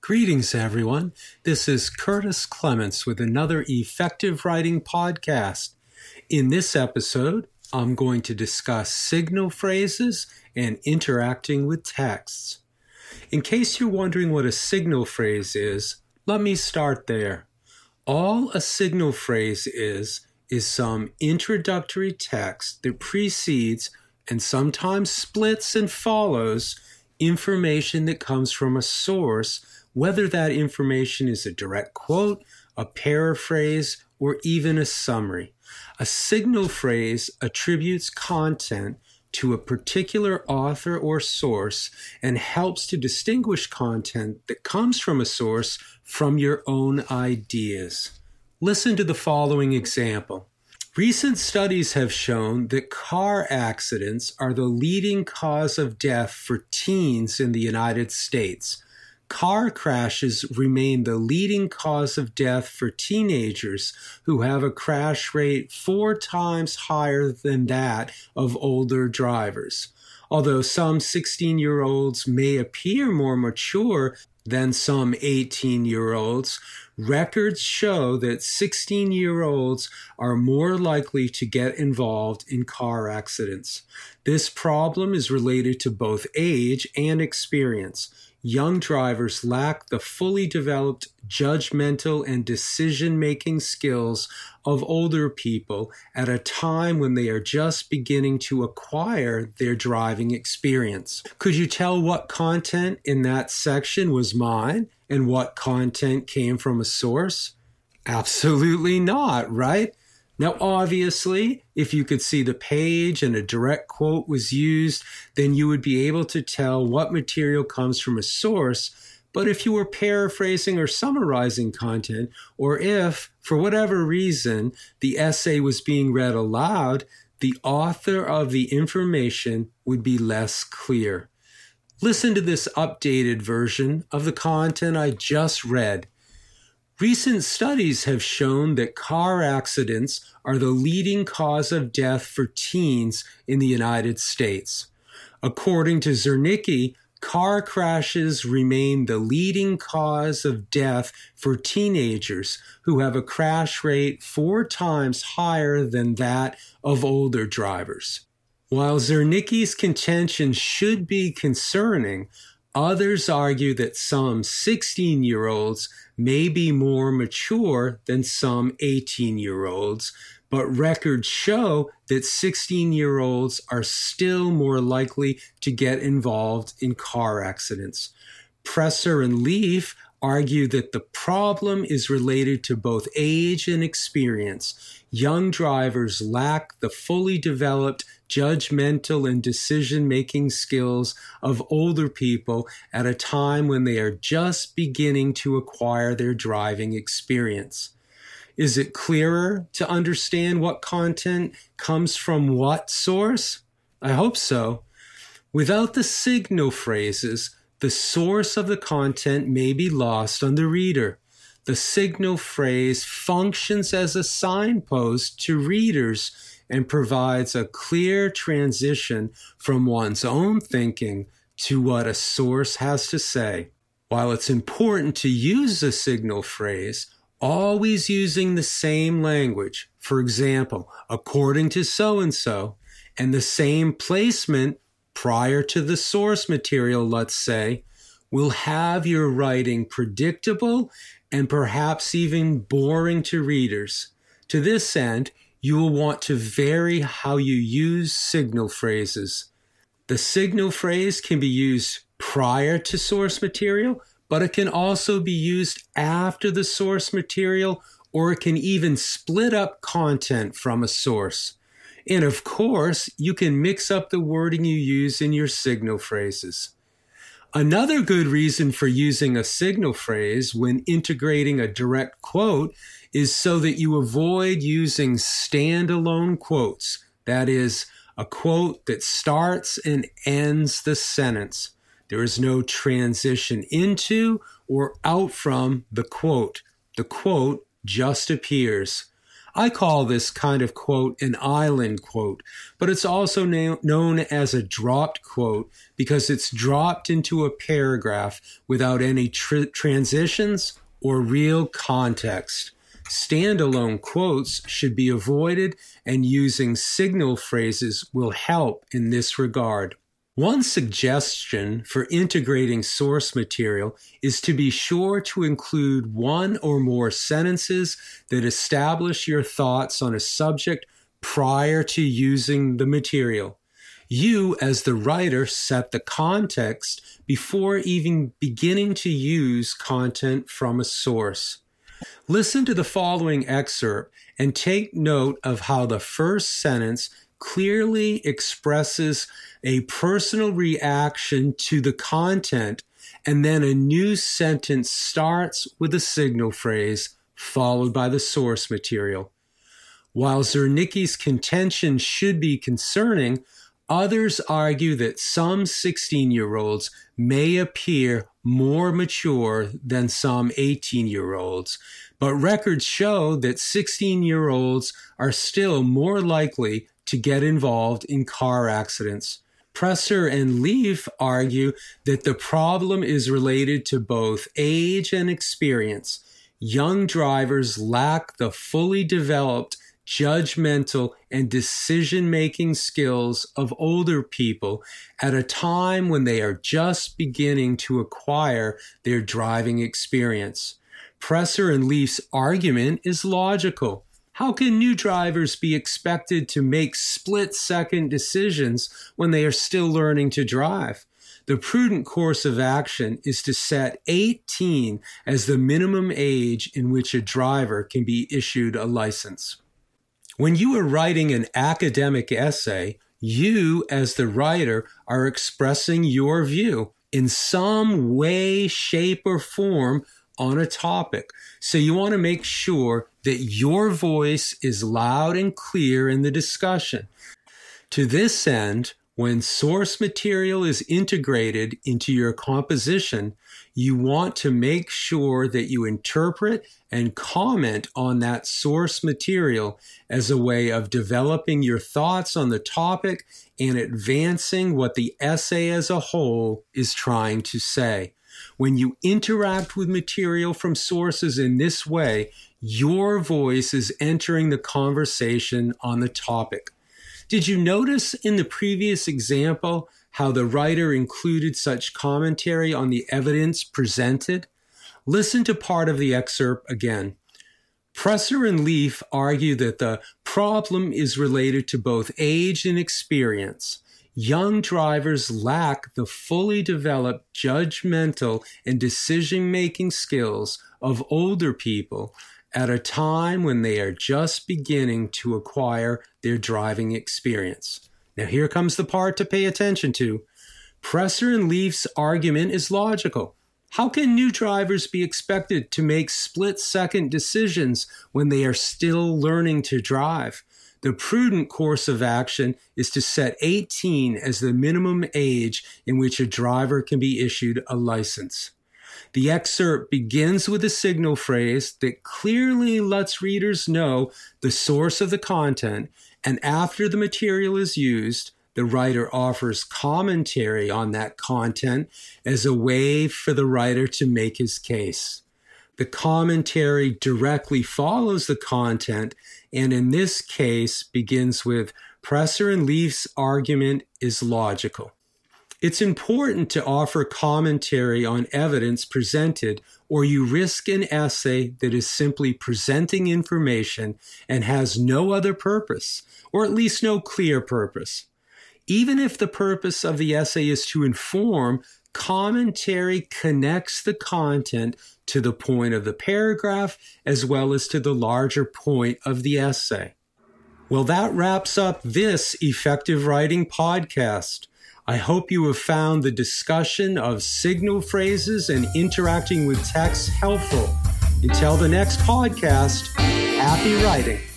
Greetings, everyone. This is Curtis Clements with another Effective Writing podcast. In this episode, I'm going to discuss signal phrases and interacting with texts. In case you're wondering what a signal phrase is, let me start there. All a signal phrase is some introductory text that precedes and sometimes splits and follows information that comes from a source, whether that information is a direct quote, a paraphrase, or even a summary. A signal phrase attributes content to a particular author or source and helps to distinguish content that comes from a source from your own ideas. Listen to the following example. Recent studies have shown that car accidents are the leading cause of death for teens in the United States. Car crashes remain the leading cause of death for teenagers who have a crash rate 4 times higher than that of older drivers. Although some 16-year-olds may appear more mature than some 18-year-olds, records show that 16-year-olds are more likely to get involved in car accidents. This problem is related to both age and experience. Young drivers lack the fully developed judgmental and decision-making skills of older people at a time when they are just beginning to acquire their driving experience. Could you tell what content in that section was mine and what content came from a source? Absolutely not, right? Now, obviously, if you could see the page and a direct quote was used, then you would be able to tell what material comes from a source. But if you were paraphrasing or summarizing content, or if, for whatever reason, the essay was being read aloud, the author of the information would be less clear. Listen to this updated version of the content I just read. Recent studies have shown that car accidents are the leading cause of death for teens in the United States. According to Zernicki, car crashes remain the leading cause of death for teenagers who have a crash rate 4 times higher than that of older drivers. While Zernicki's contention should be concerning, others argue that some 16-year-olds may be more mature than some 18-year-olds, but records show that 16-year-olds are still more likely to get involved in car accidents. Presser and Leaf argue that the problem is related to both age and experience. Young drivers lack the fully developed judgmental and decision-making skills of older people at a time when they are just beginning to acquire their driving experience. Is it clearer to understand what content comes from what source? I hope so. Without the signal phrases, the source of the content may be lost on the reader. The signal phrase functions as a signpost to readers and provides a clear transition from one's own thinking to what a source has to say. While it's important to use a signal phrase, always using the same language, for example, according to so-and-so, and the same placement prior to the source material, let's say, will have your writing predictable and perhaps even boring to readers. To this end, you will want to vary how you use signal phrases. The signal phrase can be used prior to source material, but it can also be used after the source material, or it can even split up content from a source. And of course, you can mix up the wording you use in your signal phrases. Another good reason for using a signal phrase when integrating a direct quote is so that you avoid using standalone quotes. That is, a quote that starts and ends the sentence. There is no transition into or out from the quote. The quote just appears. I call this kind of quote an island quote, but it's also known as a dropped quote because it's dropped into a paragraph without any transitions or real context. Standalone quotes should be avoided, and using signal phrases will help in this regard. One suggestion for integrating source material is to be sure to include one or more sentences that establish your thoughts on a subject prior to using the material. You, as the writer, set the context before even beginning to use content from a source. Listen to the following excerpt and take note of how the first sentence clearly expresses a personal reaction to the content, and then a new sentence starts with a signal phrase followed by the source material. While Zernicki's contention should be concerning, others argue that some 16-year-olds may appear more mature than some 18-year-olds, but records show that 16-year-olds are still more likely to get involved in car accidents. Presser and Leaf argue that the problem is related to both age and experience. Young drivers lack the fully developed judgmental and decision-making skills of older people at a time when they are just beginning to acquire their driving experience. Presser and Leaf's argument is logical. How can new drivers be expected to make split-second decisions when they are still learning to drive? The prudent course of action is to set 18 as the minimum age in which a driver can be issued a license. When you are writing an academic essay, you, as the writer, are expressing your view in some way, shape, or form on a topic. So you want to make sure that your voice is loud and clear in the discussion. To this end, when source material is integrated into your composition, you want to make sure that you interpret and comment on that source material as a way of developing your thoughts on the topic and advancing what the essay as a whole is trying to say. When you interact with material from sources in this way, your voice is entering the conversation on the topic. Did you notice in the previous example how the writer included such commentary on the evidence presented? Listen to part of the excerpt again. Presser and Leaf argue that the problem is related to both age and experience. Young drivers lack the fully developed judgmental and decision-making skills of older people at a time when they are just beginning to acquire their driving experience. Now here comes the part to pay attention to. Presser and Leaf's argument is logical. How can new drivers be expected to make split-second decisions when they are still learning to drive? The prudent course of action is to set 18 as the minimum age in which a driver can be issued a license. The excerpt begins with a signal phrase that clearly lets readers know the source of the content, and after the material is used, the writer offers commentary on that content as a way for the writer to make his case. The commentary directly follows the content, and in this case begins with Presser and Leaf's argument is logical. It's important to offer commentary on evidence presented, or you risk an essay that is simply presenting information and has no other purpose, or at least no clear purpose. Even if the purpose of the essay is to inform, commentary connects the content to the point of the paragraph as well as to the larger point of the essay. Well, that wraps up this Effective Writing podcast. I hope you have found the discussion of signal phrases and interacting with text helpful. Until the next podcast, happy writing.